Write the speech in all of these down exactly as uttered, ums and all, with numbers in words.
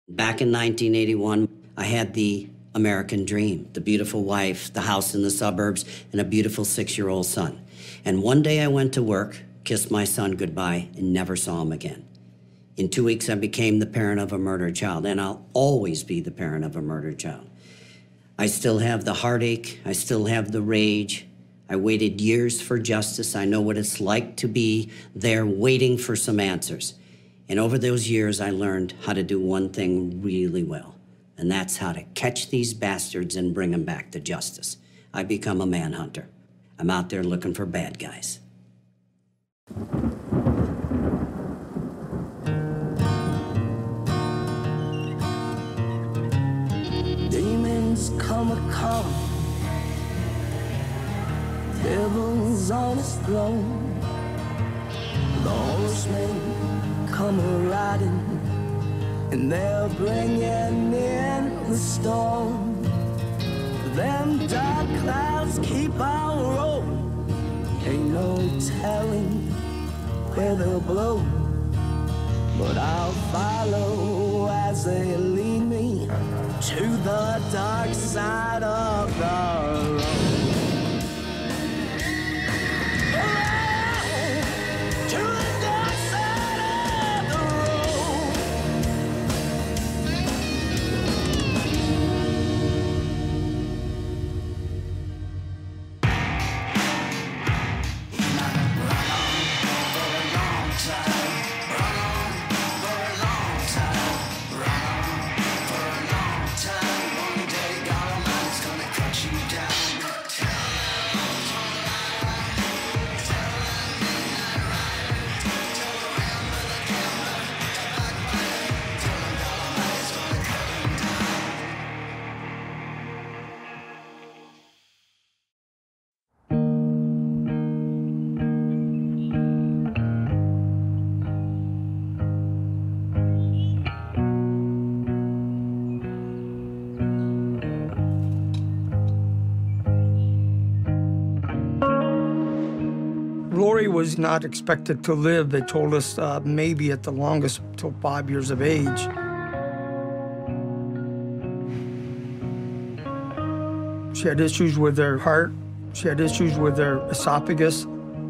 Back in nineteen eighty-one, I had the American dream, the beautiful wife, the house in the suburbs, and a beautiful six-year-old son. And one day I went to work, kissed my son goodbye, and never saw him again. In two weeks, I became the parent of a murdered child, and I'll always be the parent of a murdered child. I still have the heartache. I still have the rage. I waited years for justice. I know what it's like to be there waiting for some answers. And over those years, I learned how to do one thing really well, and that's how to catch these bastards and bring them back to justice. I become a manhunter. I'm out there looking for bad guys. Demons come a come, devil's on his throne. The horsemen come a riding, and they're bringing in the storm. Them dark clouds keep on rolling, ain't no telling where they'll blow. But I'll follow as they lead me to the dark side of the road. Oh, to the dark side of the road. Run on for a long time. Run on for a long time. Run on for a long time. One day God Almighty's gonna cut you down. Lori was not expected to live. They told us uh, maybe at the longest till five years of age. She had issues with her heart. She had issues with her esophagus.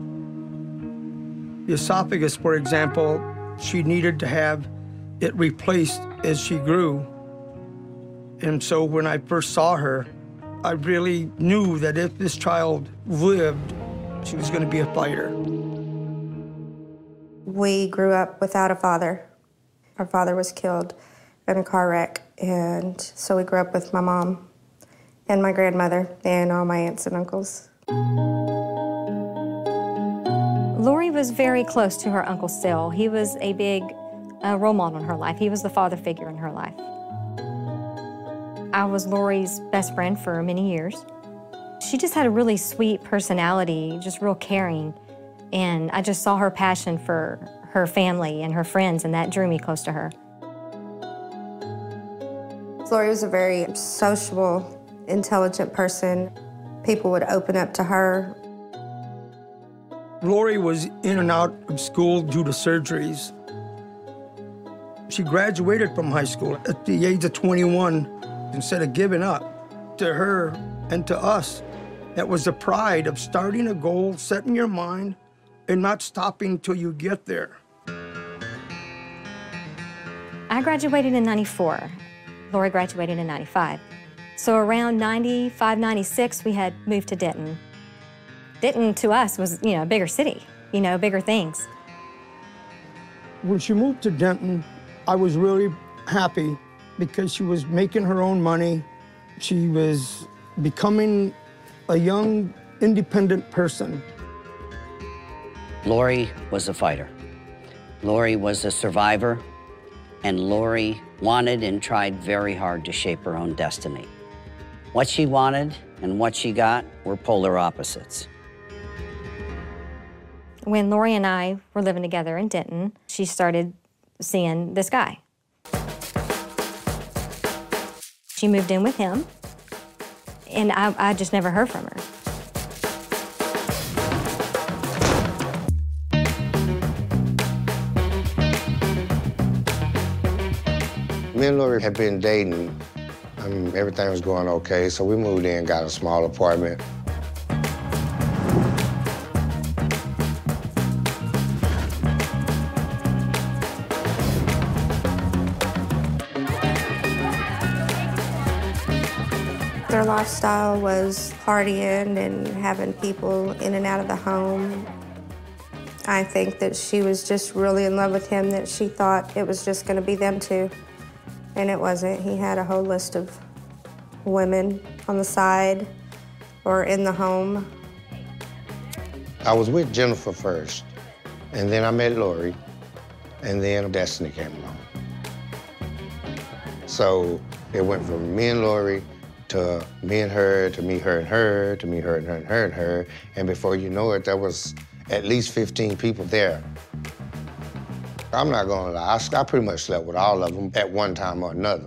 The esophagus, for example, she needed to have it replaced as she grew. And so when I first saw her, I really knew that if this child lived, she was going to be a fighter. We grew up without a father. Our father was killed in a car wreck, and so we grew up with my mom and my grandmother and all my aunts and uncles. Lori was very close to her Uncle Still. He was a big uh, role model in her life. He was the father figure in her life. I was Lori's best friend for many years. She just had a really sweet personality, just real caring. And I just saw her passion for her family and her friends, and that drew me close to her. Lori was a very sociable, intelligent person. People would open up to her. Lori was in and out of school due to surgeries. She graduated from high school at the age of twenty-one. Instead of giving up, to her and to us, that was the pride of starting a goal, setting your mind, and not stopping till you get there. I graduated in ninety-four. Lori graduated in ninety-five. So around ninety-five, ninety-six, we had moved to Denton. Denton, to us, was, you know, a bigger city, you know, bigger things. When she moved to Denton, I was really happy because she was making her own money. She was becoming a young, independent person. Lori was a fighter. Lori was a survivor, and Lori wanted and tried very hard to shape her own destiny. What she wanted and what she got were polar opposites. When Lori and I were living together in Denton, she started seeing this guy. She moved in with him, and I, I just never heard from her. Me and Lori had been dating. I mean, everything was going okay, so we moved in, got a small apartment. Their lifestyle was partying and having people in and out of the home. I think that she was just really in love with him, that she thought it was just going to be them two. And it wasn't. He had a whole list of women on the side or in the home. I was with Jennifer first, and then I met Lori, and then Destiny came along. So it went from me and Lori to me and her, to me, her, and her, to me, her, and her, and her, and her. And before you know it, there was at least fifteen people there. I'm not gonna lie, I, I pretty much slept with all of them at one time or another.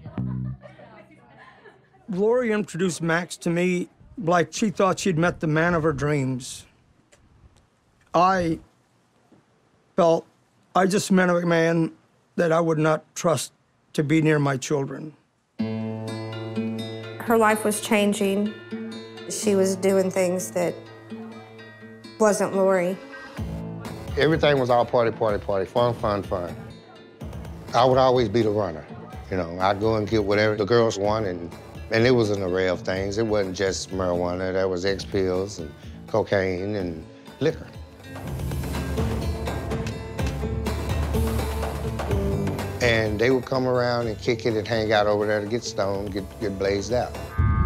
Lori introduced Max to me like she thought she'd met the man of her dreams. I felt I just met a man that I would not trust to be near my children. Her life was changing. She was doing things that wasn't Lori. Everything was all party, party, party, fun, fun, fun. I would always be the runner. You know, I'd go and get whatever the girls wanted, and, and it was an array of things. It wasn't just marijuana. There was X pills and cocaine and liquor. And they would come around and kick it and hang out over there to get stoned, get, get blazed out.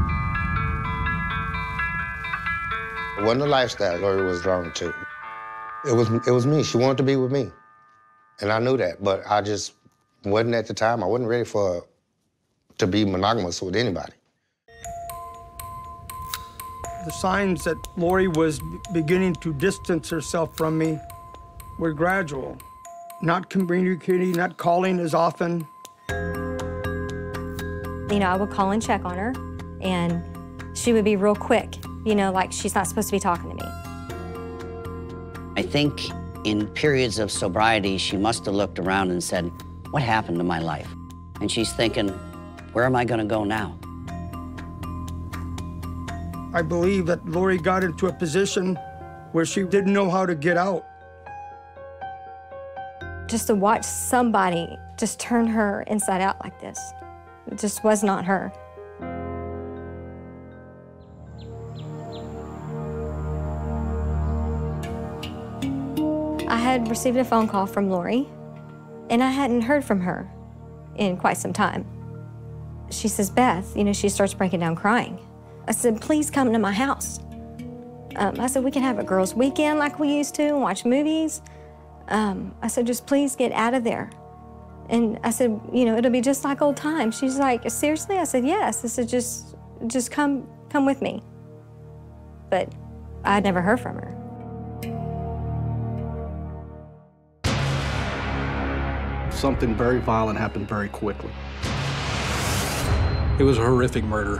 It wasn't a lifestyle Lori was drawn to. It was, it was me. She wanted to be with me. And I knew that, but I just wasn't at the time. I wasn't ready for to be monogamous with anybody. The signs that Lori was beginning to distance herself from me were gradual. Not communicating, not calling as often. You know, I would call and check on her, and she would be real quick, you know, like she's not supposed to be talking to me. I think in periods of sobriety, she must have looked around and said, what happened to my life? And she's thinking, where am I gonna go now? I believe that Lori got into a position where she didn't know how to get out. Just to watch somebody just turn her inside out like this, it just was not her. I had received a phone call from Lori, and I hadn't heard from her in quite some time. She says, Beth, you know, she starts breaking down crying. I said, please come to my house. Um, I said, we can have a girls' weekend like we used to and watch movies. Um, I said, just please get out of there. And I said, you know, it'll be just like old times. She's like, seriously? I said, yes. I said, just, just come, come with me. But I'd never heard from her. Something very violent happened very quickly. It was a horrific murder.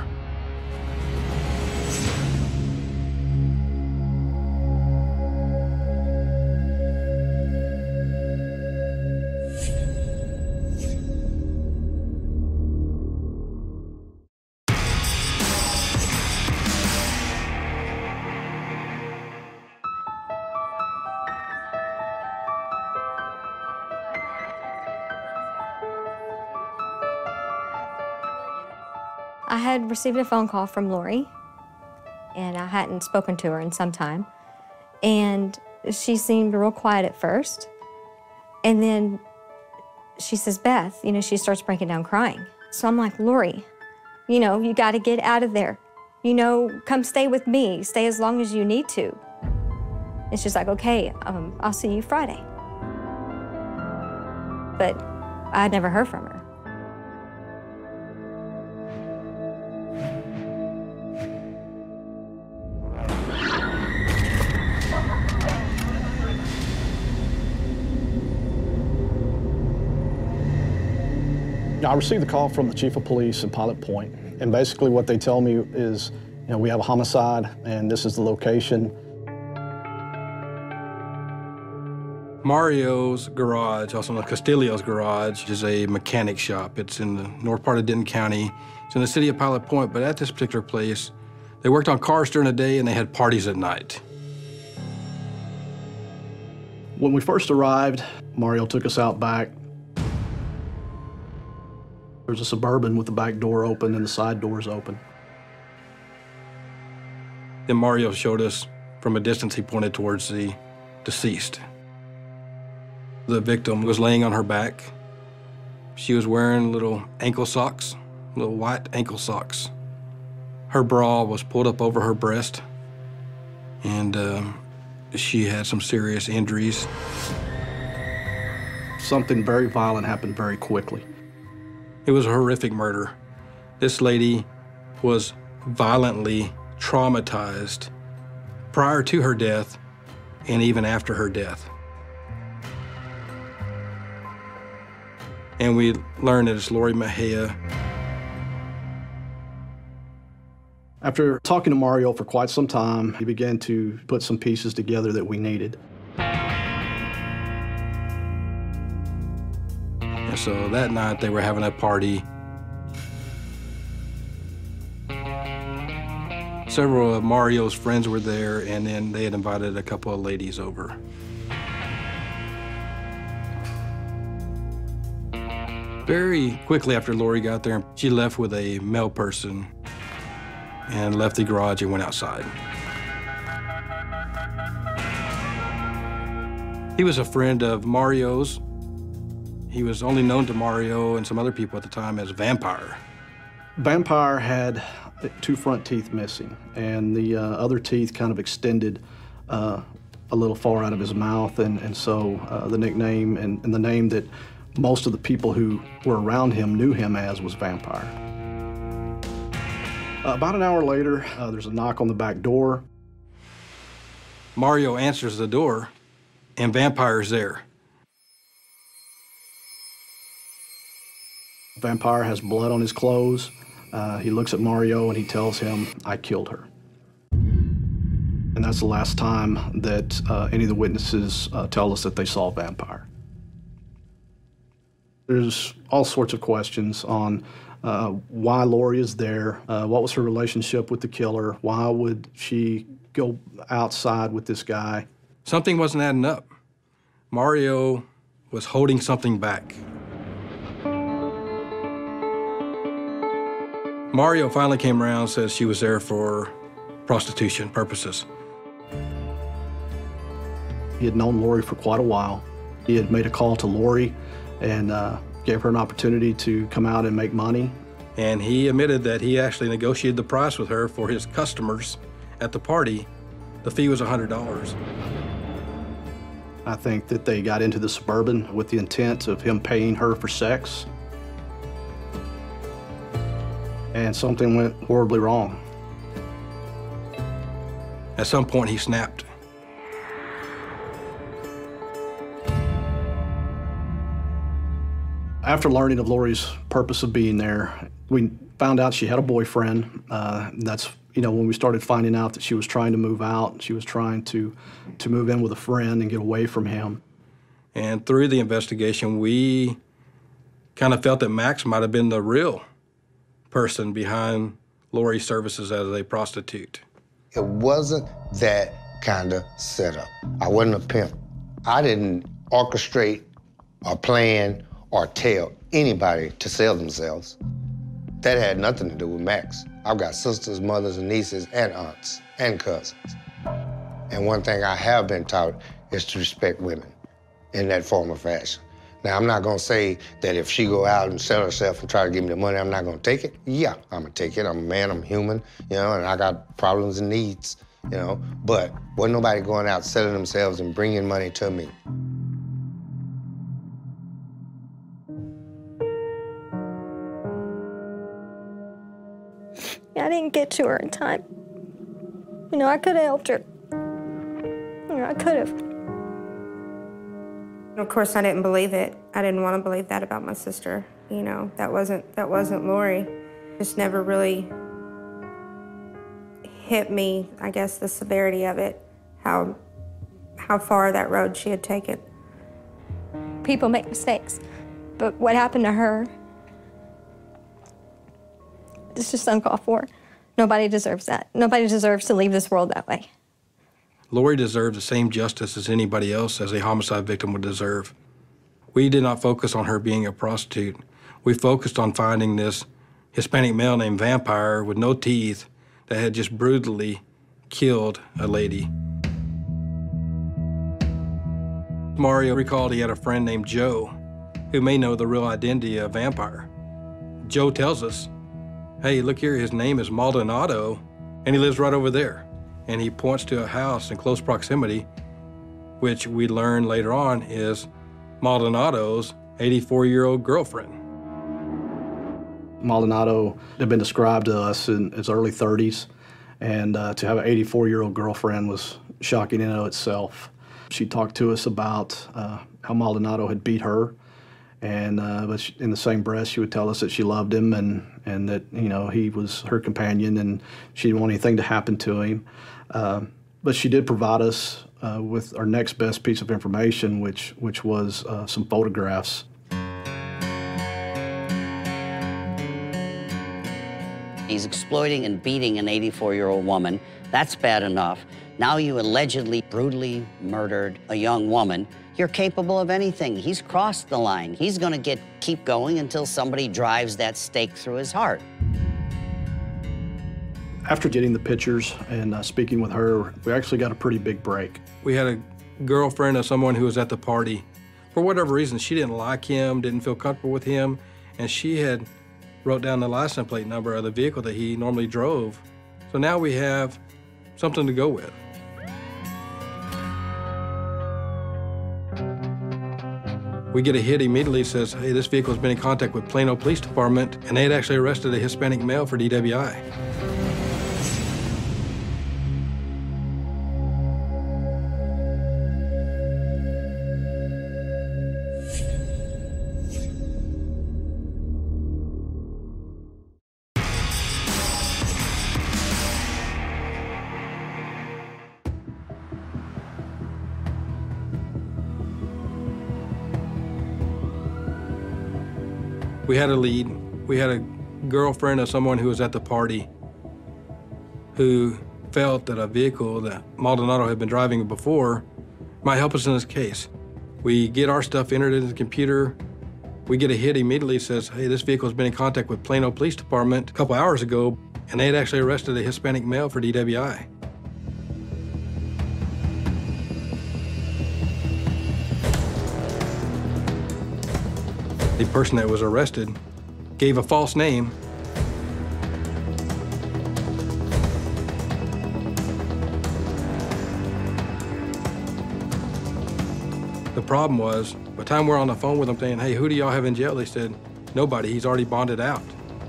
I had received a phone call from Lori, and I hadn't spoken to her in some time. And she seemed real quiet at first. And then she says, Beth, you know, she starts breaking down crying. So I'm like, Lori, you know, you got to get out of there. You know, come stay with me. Stay as long as you need to. And she's like, okay, um, I'll see you Friday. But I'd never heard from her. I received a call from the chief of police in Pilot Point, and basically what they tell me is, you know, we have a homicide, and this is the location. Mario's garage, also known as Castillo's garage, is a mechanic shop. It's in the north part of Denton County. It's in the city of Pilot Point, but at this particular place, they worked on cars during the day and they had parties at night. When we first arrived, Mario took us out back. There's a Suburban with the back door open and the side doors open. Then Mario showed us from a distance, he pointed towards the deceased. The victim was laying on her back. She was wearing little ankle socks, little white ankle socks. Her bra was pulled up over her breast, and um, she had some serious injuries. Something very violent happened very quickly. It was a horrific murder. This lady was violently traumatized prior to her death and even after her death. And we learned that it's Lori Mejia. After talking to Mario for quite some time, he began to put some pieces together that we needed. And so that night they were having a party. Several of Mario's friends were there, and then they had invited a couple of ladies over. Very quickly after Lori got there, she left with a male person and left the garage and went outside. He was a friend of Mario's. He was only known to Mario and some other people at the time as Vampire. Vampire had two front teeth missing, and the uh, other teeth kind of extended uh, a little far out of his mouth, and, and so uh, the nickname and, and the name that most of the people who were around him knew him as was Vampire. Uh, about an hour later, uh, there's a knock on the back door. Mario answers the door, and Vampire's there. Vampire has blood on his clothes. Uh, he looks at Mario and he tells him, "I killed her." And that's the last time that uh, any of the witnesses uh, tell us that they saw Vampire. There's all sorts of questions on uh, why Lori is there, uh, what was her relationship with the killer, why would she go outside with this guy? Something wasn't adding up. Mario was holding something back. Mario finally came around and said she was there for prostitution purposes. He had known Lori for quite a while. He had made a call to Lori and uh, gave her an opportunity to come out and make money. And he admitted that he actually negotiated the price with her for his customers at the party. The fee was one hundred dollars. I think that they got into the Suburban with the intent of him paying her for sex. And something went horribly wrong. At some point, he snapped. After learning of Lori's purpose of being there, we found out she had a boyfriend. Uh, that's, you know, when we started finding out that she was trying to move out, she was trying to, to move in with a friend and get away from him. And through the investigation, we kind of felt that Max might have been the real person behind Lori's services as a prostitute. It wasn't that kind of setup. I wasn't a pimp. I didn't orchestrate or plan or tell anybody to sell themselves. That had nothing to do with Max. I've got sisters, mothers, and nieces, and aunts, and cousins. And one thing I have been taught is to respect women in that form of fashion. Now, I'm not gonna say that if she go out and sell herself and try to give me the money, I'm not gonna take it. Yeah, I'm gonna take it. I'm a man, I'm human, you know, and I got problems and needs, you know. But wasn't nobody going out selling themselves and bringing money to me. I didn't get to her in time. You know, I could have helped her. You know, I could have. Of course, I didn't believe it. I didn't want to believe that about my sister. You know, that wasn't that wasn't Lori. Just never really hit me, I guess, the severity of it, how how far that road she had taken. People make mistakes. But what happened to her, it's just uncalled for. Nobody deserves that. Nobody deserves to leave this world that way. Lori deserves the same justice as anybody else as a homicide victim would deserve. We did not focus on her being a prostitute. We focused on finding this Hispanic male named Vampire with no teeth that had just brutally killed a lady. Mario recalled he had a friend named Joe who may know the real identity of Vampire. Joe tells us, hey, look here, his name is Maldonado, and he lives right over there. And he points to a house in close proximity, which we learn later on is Maldonado's eighty-four-year-old girlfriend. Maldonado had been described to us in his early thirties, and uh, to have an eighty-four-year-old girlfriend was shocking in and of itself. She talked to us about uh, how Maldonado had beat her, and uh, but she, in the same breath, she would tell us that she loved him and, and that, you know, he was her companion and she didn't want anything to happen to him. Uh, but she did provide us uh, with our next best piece of information, which, which was uh, some photographs. He's exploiting and beating an eighty-four-year-old woman. That's bad enough. Now you allegedly brutally murdered a young woman. You're capable of anything. He's crossed the line. He's gonna get keep going until somebody drives that stake through his heart. After getting the pictures and uh, speaking with her, we actually got a pretty big break. We had a girlfriend of someone who was at the party. For whatever reason, she didn't like him, didn't feel comfortable with him, and she had wrote down the license plate number of the vehicle that he normally drove. So now we have something to go with. We get a hit immediately that says, hey, this vehicle has been in contact with Plano Police Department, and they had actually arrested a Hispanic male for D W I. We had a lead. We had a girlfriend of someone who was at the party who felt that a vehicle that Maldonado had been driving before might help us in this case. We get our stuff entered into the computer. We get a hit immediately that says, hey, this vehicle has been in contact with Plano Police Department a couple hours ago, and they had actually arrested a Hispanic male for D W I. The person that was arrested gave a false name. The problem was, by the time we're on the phone with them saying, hey, who do y'all have in jail? They said, nobody, he's already bonded out.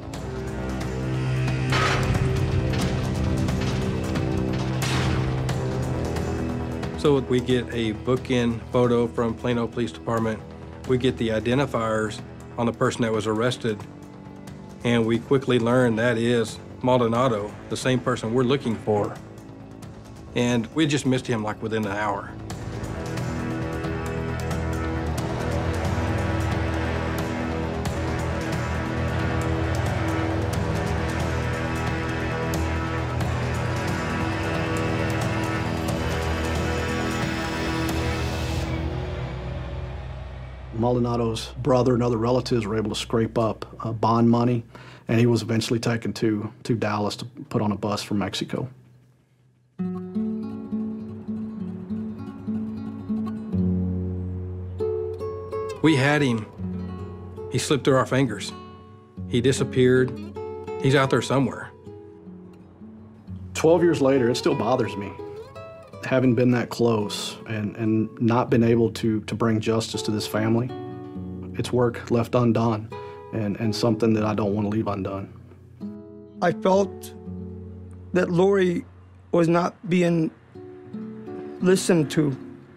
So we get a book-in photo from Plano Police Department. We get the identifiers on the person that was arrested, and we quickly learn that is Maldonado, the same person we're looking for. And we just missed him like within an hour. Maldonado's brother and other relatives were able to scrape up uh, bond money, and he was eventually taken to, to Dallas to put on a bus from Mexico. We had him. He slipped through our fingers. He disappeared. He's out there somewhere. Twelve years later, it still bothers me. Having been that close and, and not been able to, to bring justice to this family, it's work left undone and, and something that I don't want to leave undone. I felt that Lori was not being listened to.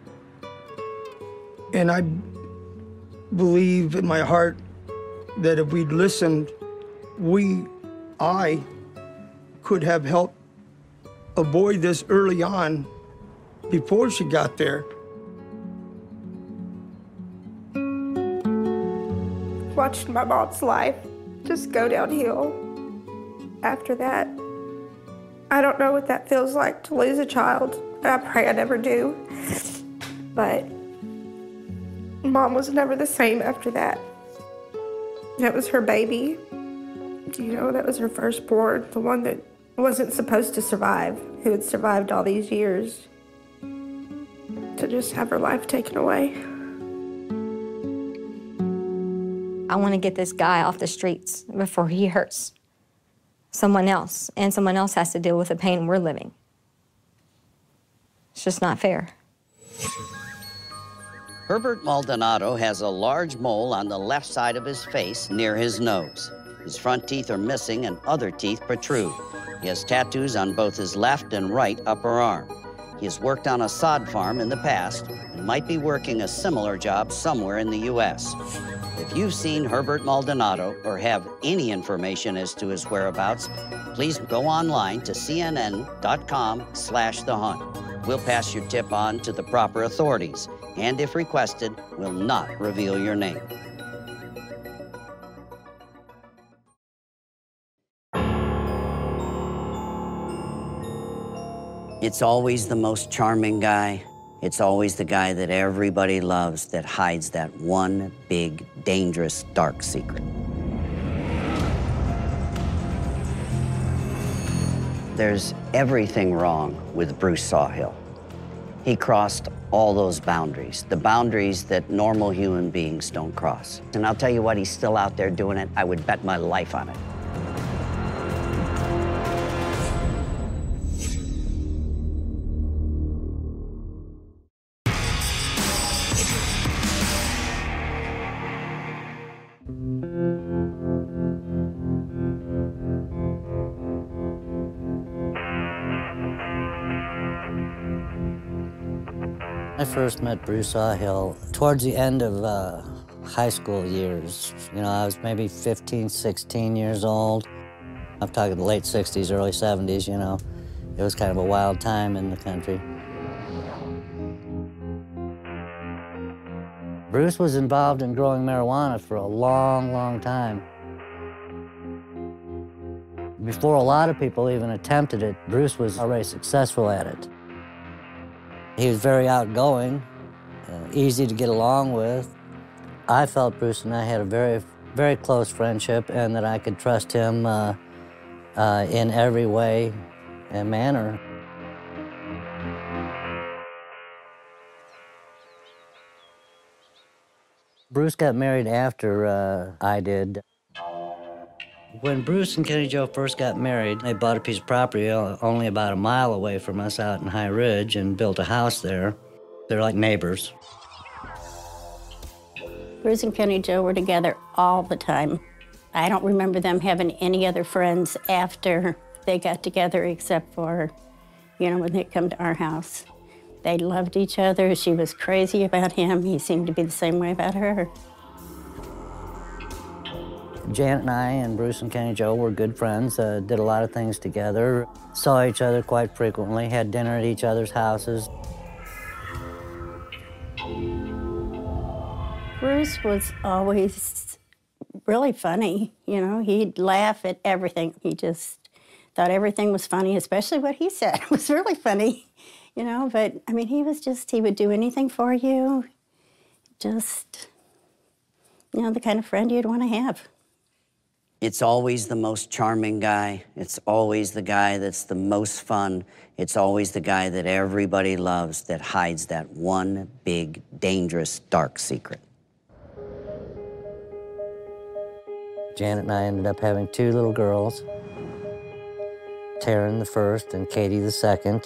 And I believe in my heart that if we'd listened, we, I, could have helped avoid this early on before she got there. watched my mom's life just go downhill. After that, I don't know what that feels like to lose a child. I pray I never do. But Mom was never the same after that. That was her baby. You know, that was her firstborn, the one that wasn't supposed to survive, who had survived all these years. To just have her life taken away. I want to get this guy off the streets before he hurts someone else, and someone else has to deal with the pain we're living. It's just not fair. Herbert Maldonado has a large mole on the left side of his face near his nose. His front teeth are missing and other teeth protrude. He has tattoos on both his left and right upper arm. He has worked on a sod farm in the past and might be working a similar job somewhere in the U S. If you've seen Herbert Maldonado or have any information as to his whereabouts, please go online to C N N dot com slash the hunt. We'll pass your tip on to the proper authorities, and if requested, will not reveal your name. It's always the most charming guy. It's always the guy that everybody loves that hides that one big, dangerous, dark secret. There's everything wrong with Bruce Sawhill. He crossed all those boundaries, the boundaries that normal human beings don't cross. And I'll tell you what, he's still out there doing it. I would bet my life on it. I first met Bruce Sawhill towards the end of uh, high school years. You know, I was maybe fifteen, sixteen years old. I'm talking the late sixties, early seventies, you know. It was kind of a wild time in the country. Bruce was involved in growing marijuana for a long, long time. Before a lot of people even attempted it, Bruce was already successful at it. He was very outgoing, uh, easy to get along with. I felt Bruce and I had a very, very close friendship and that I could trust him uh, uh, in every way and manner. Bruce got married after uh, I did. When Bruce and Kenny Jo first got married, they bought a piece of property only about a mile away from us out in High Ridge and built a house there. They're like neighbors. Bruce and Kenny Jo were together all the time. I don't remember them having any other friends after they got together except for, you know, when they come to our house. They loved each other. She was crazy about him. He seemed to be the same way about her. Janet and I and Bruce and Kenny Jo were good friends, uh, did a lot of things together, saw each other quite frequently, had dinner at each other's houses. Bruce was always really funny, you know. He'd laugh at everything. He just thought everything was funny, especially what he said. It was really funny, you know, but, I mean, he was just, he would do anything for you. Just, you know, the kind of friend you'd want to have. It's always the most charming guy. It's always the guy that's the most fun. It's always the guy that everybody loves that hides that one big, dangerous, dark secret. Janet and I ended up having two little girls, Taryn the first and Katie the second.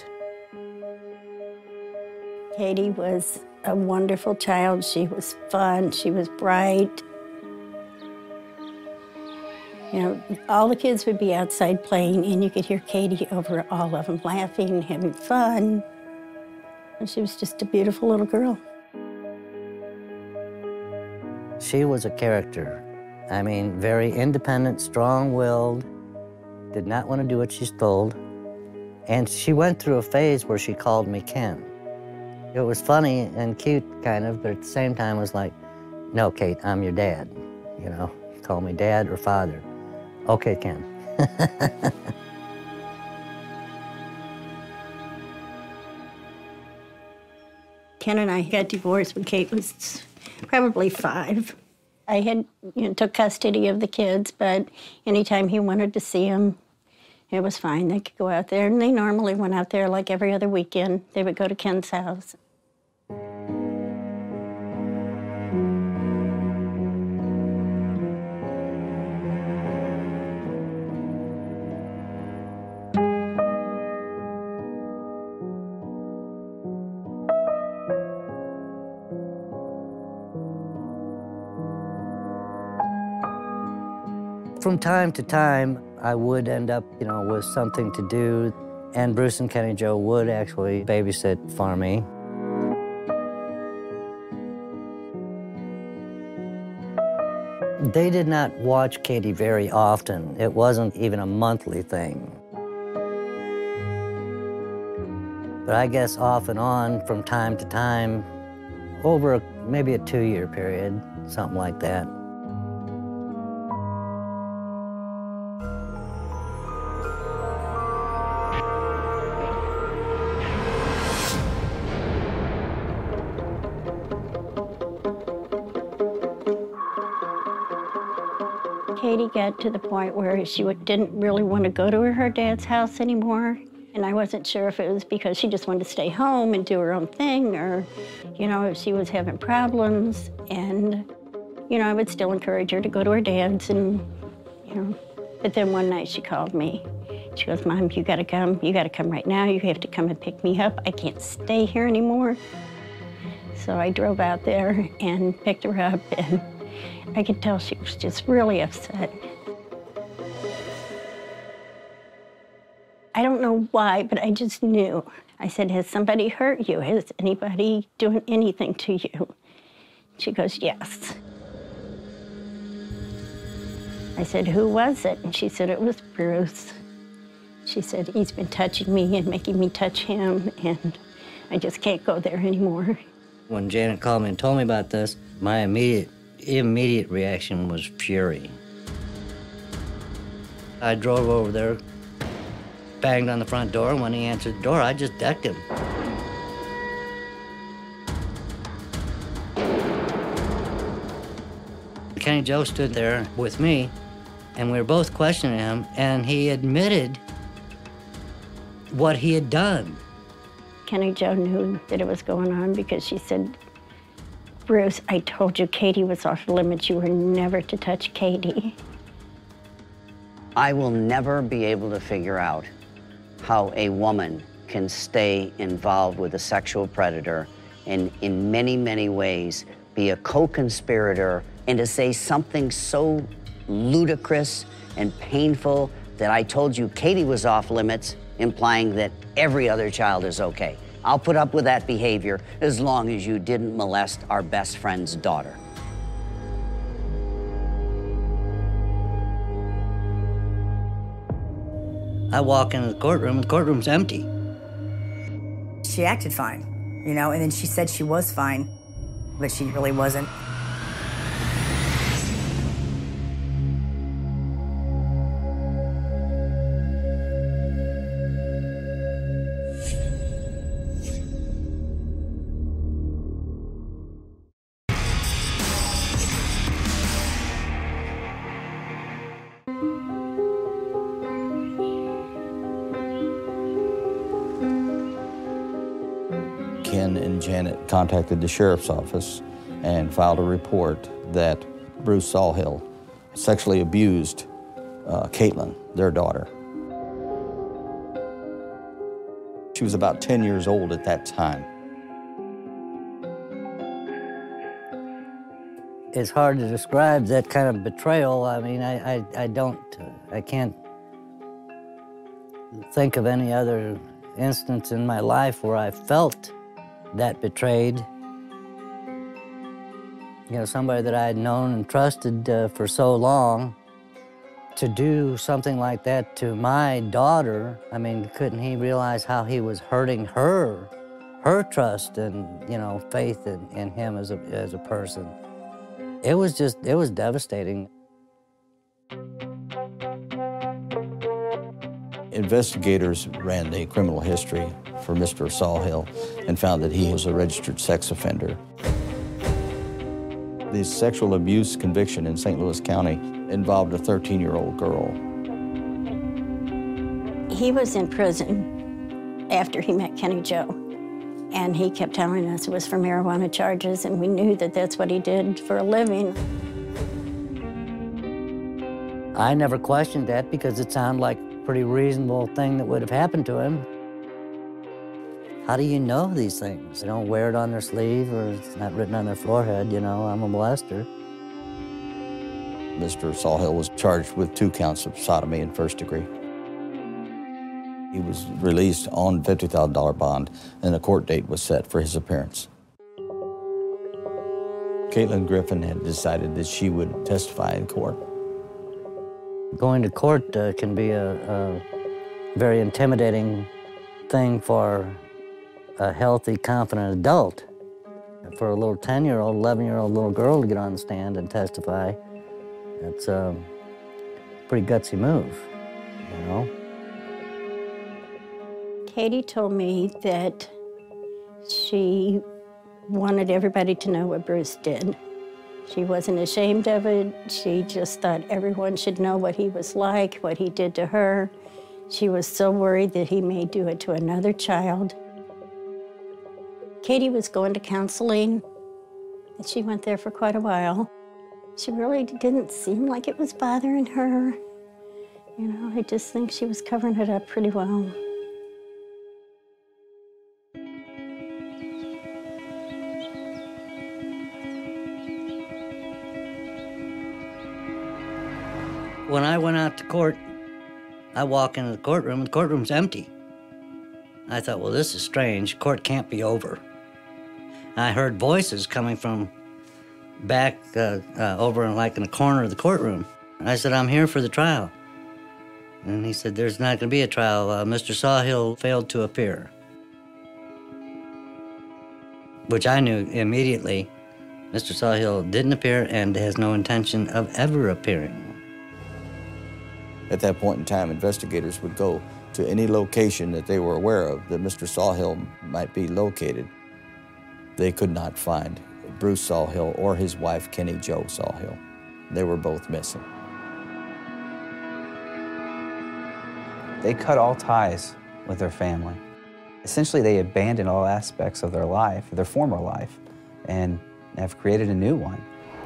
Katie was a wonderful child. She was fun, she was bright. You know, all the kids would be outside playing, and you could hear Katie over all of them laughing, having fun. And she was just a beautiful little girl. She was a character. I mean, very independent, strong-willed, did not want to do what she's told. And she went through a phase where she called me Ken. It was funny and cute, kind of, but at the same time it was like, no, Kate, I'm your dad. you know, call me Dad or Father. Okay, Ken. Ken and I got divorced when Kate was probably five. I had, you know, took custody of the kids, but anytime he wanted to see them, it was fine. They could go out there, and they normally went out there like every other weekend. They would go to Ken's house. From time to time, I would end up, you know, with something to do, and Bruce and Kenny Jo would actually babysit for me. They did not watch Katie very often. It wasn't even a monthly thing. But I guess off and on, from time to time, over maybe a two-year period, something like that. Katie got to the point where she would, didn't really want to go to her, her dad's house anymore. And I wasn't sure if it was because she just wanted to stay home and do her own thing, or, you know, if she was having problems. And, you know, I would still encourage her to go to her dad's, and, you know. But then one night she called me. She goes, Mom, you gotta come. You gotta come right now. You have to come and pick me up. I can't stay here anymore. So I drove out there and picked her up, and I could tell she was just really upset. I don't know why, but I just knew. I said, has somebody hurt you? Has anybody doing anything to you? She goes, yes. I said, who was it? And she said, it was Bruce. She said, he's been touching me and making me touch him, and I just can't go there anymore. When Janet called me and told me about this, my immediate immediate reaction was fury. I drove over there, banged on the front door, and when he answered the door, I just decked him. Kenny Jo stood there with me, and we were both questioning him, and he admitted what he had done. Kenny Jo knew that it was going on because she said, Bruce, I told you Katie was off limits. You were never to touch Katie. I will never be able to figure out how a woman can stay involved with a sexual predator and in many, many ways be a co-conspirator, and to say something so ludicrous and painful that I told you Katie was off limits, implying that every other child is okay. I'll put up with that behavior as long as you didn't molest our best friend's daughter. I walk into the courtroom, and the courtroom's empty. She acted fine, you know, and then she said she was fine, but she really wasn't. Ken and Janet contacted the sheriff's office and filed a report that Bruce Sawhill sexually abused uh, Caitlin, their daughter. She was about ten years old at that time. It's hard to describe that kind of betrayal. I mean, I, I, I don't, I can't think of any other instance in my life where I felt that betrayed. You know, somebody that I had known and trusted uh, for so long, to do something like that to my daughter. I mean, couldn't he realize how he was hurting her, her trust and, you know, faith in, in him as a, as a person? It was just, it was devastating. Investigators ran a criminal history for Mister Sawhill and found that he was a registered sex offender. The sexual abuse conviction in Saint Louis County involved a thirteen-year-old girl. He was in prison after he met Kenny Joe, and he kept telling us it was for marijuana charges, and we knew that that's what he did for a living. I never questioned that because it sounded like a pretty reasonable thing that would have happened to him. How do you know these things? They don't wear it on their sleeve or it's not written on their forehead, you know, I'm a molester. Mister Sawhill was charged with two counts of sodomy in first degree. He was released on fifty thousand dollar bond, and a court date was set for his appearance. Caitlin Griffin had decided that she would testify in court. Going to court uh, can be a, a very intimidating thing for a healthy, confident adult. For a little ten-year-old, eleven-year-old little girl to get on the stand and testify, it's a pretty gutsy move, you know? Katie told me that she wanted everybody to know what Bruce did. She wasn't ashamed of it. She just thought everyone should know what he was like, what he did to her. She was so worried that he may do it to another child. Katie was going to counseling, and she went there for quite a while. She really didn't seem like it was bothering her. You know, I just think she was covering it up pretty well. When I went out to court, I walk into the courtroom, and the courtroom's empty. I thought, well, this is strange. Court can't be over. I heard voices coming from back uh, uh, over in, like in the corner of the courtroom. I said, I'm here for the trial. And he said, there's not going to be a trial. Uh, Mister Sawhill failed to appear. Which I knew immediately. Mister Sawhill didn't appear and has no intention of ever appearing. At that point in time, investigators would go to any location that they were aware of that Mister Sawhill might be located. They could not find Bruce Sawhill or his wife, Kenny Jo Sawhill. They were both missing. They cut all ties with their family. Essentially, they abandoned all aspects of their life, their former life, and have created a new one.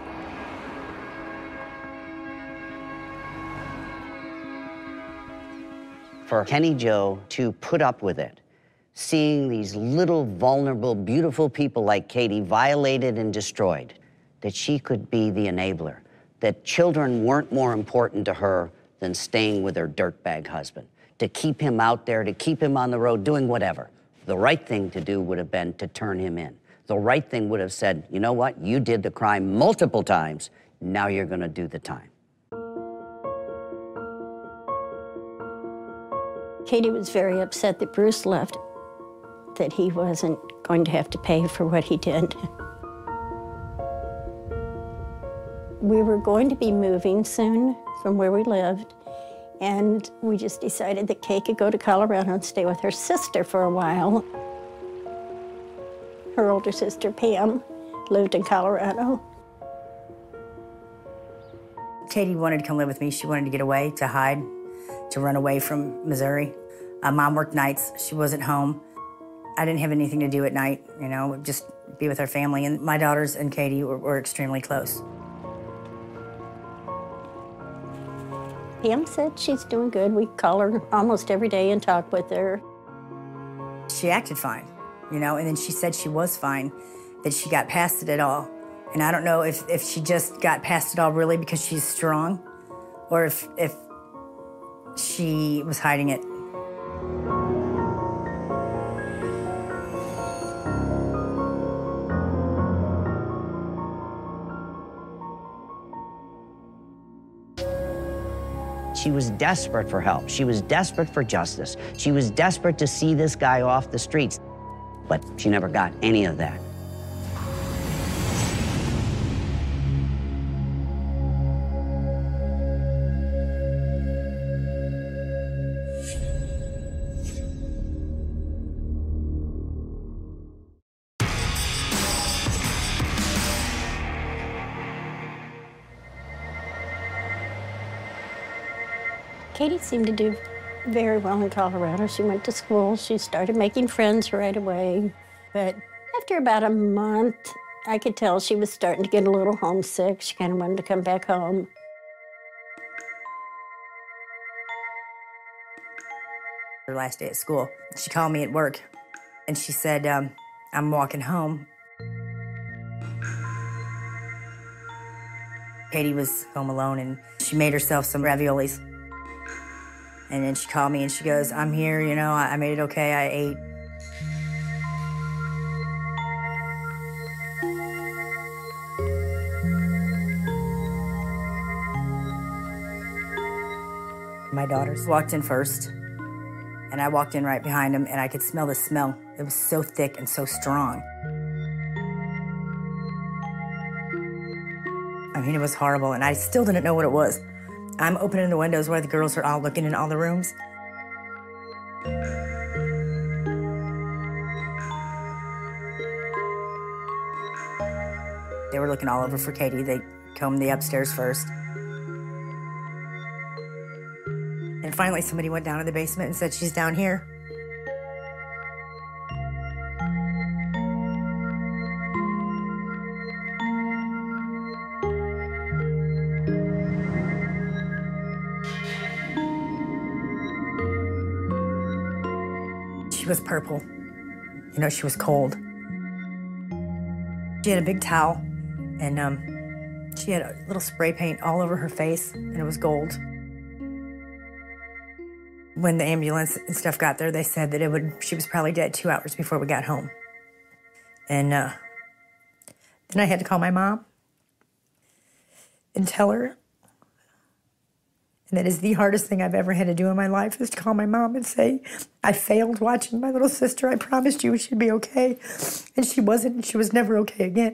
For Kenny Jo to put up with it, seeing these little, vulnerable, beautiful people like Katie violated and destroyed, that she could be the enabler, that children weren't more important to her than staying with her dirtbag husband, to keep him out there, to keep him on the road, doing whatever. The right thing to do would have been to turn him in. The right thing would have said, you know what, you did the crime multiple times, now you're gonna do the time. Katie was very upset that Bruce left, that he wasn't going to have to pay for what he did. We were going to be moving soon from where we lived, and we just decided that Kay could go to Colorado and stay with her sister for a while. Her older sister, Pam, lived in Colorado. Katie wanted to come live with me. She wanted to get away, to hide, to run away from Missouri. Uh, Mom worked nights. She wasn't home. I didn't have anything to do at night, you know, just be with our family. And my daughters and Katie were, were extremely close. Pam said she's doing good. We call her almost every day and talk with her. She acted fine, you know, and then she said she was fine, that she got past it at all. And I don't know if, if she just got past it all really because she's strong, or if, if she was hiding it. She was desperate for help. She was desperate for justice. She was desperate to see this guy off the streets, but she never got any of that. Katie seemed to do very well in Colorado. She went to school. She started making friends right away. But after about a month, I could tell she was starting to get a little homesick. She kind of wanted to come back home. Her last day at school, she called me at work, and she said, um, I'm walking home. Katie was home alone, and she made herself some raviolis. And then she called me, and she goes, I'm here, you know, I, I made it okay, I ate. My daughters walked in first, and I walked in right behind them, and I could smell the smell. It was so thick and so strong. I mean, it was horrible, and I still didn't know what it was. I'm opening the windows while the girls are all looking in all the rooms. They were looking all over for Katie. They combed the upstairs first. And finally, somebody went down to the basement and said, she's down here. She was purple. You know, she was cold. She had a big towel, and um, she had a little spray paint all over her face, and it was gold. When the ambulance and stuff got there, they said that it would, she was probably dead two hours before we got home. And uh, then I had to call my mom and tell her. And that is the hardest thing I've ever had to do in my life, is to call my mom and say, I failed watching my little sister. I promised you she'd be okay. And she wasn't, and she was never okay again.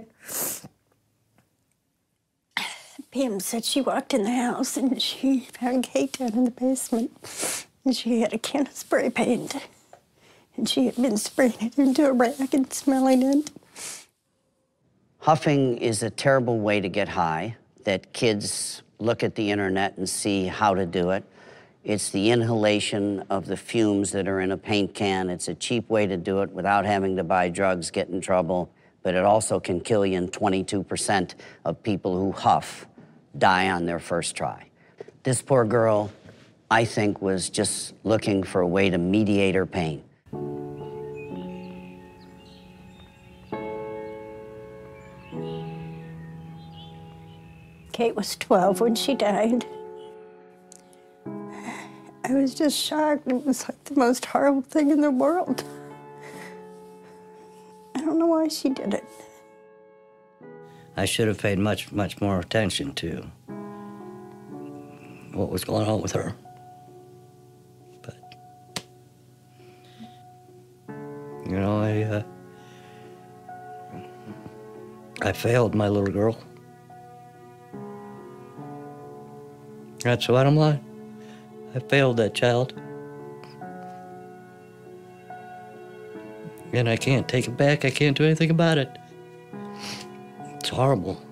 Pam said she walked in the house and she found Kate down in the basement. And she had a can of spray paint. And she had been spraying it into a rag and smelling it. Huffing is a terrible way to get high, that kids look at the internet and see how to do it. It's the inhalation of the fumes that are in a paint can. It's a cheap way to do it without having to buy drugs, get in trouble, but it also can kill you, and twenty-two percent of people who huff die on their first try. This poor girl, I think, was just looking for a way to mediate her pain. Kate was twelve when she died. I was just shocked. It was like the most horrible thing in the world. I don't know why she did it. I should have paid much, much more attention to what was going on with her. But, you know, I, uh, I failed my little girl. That's the bottom line. I failed that child. And I can't take it back. I can't do anything about it. It's horrible.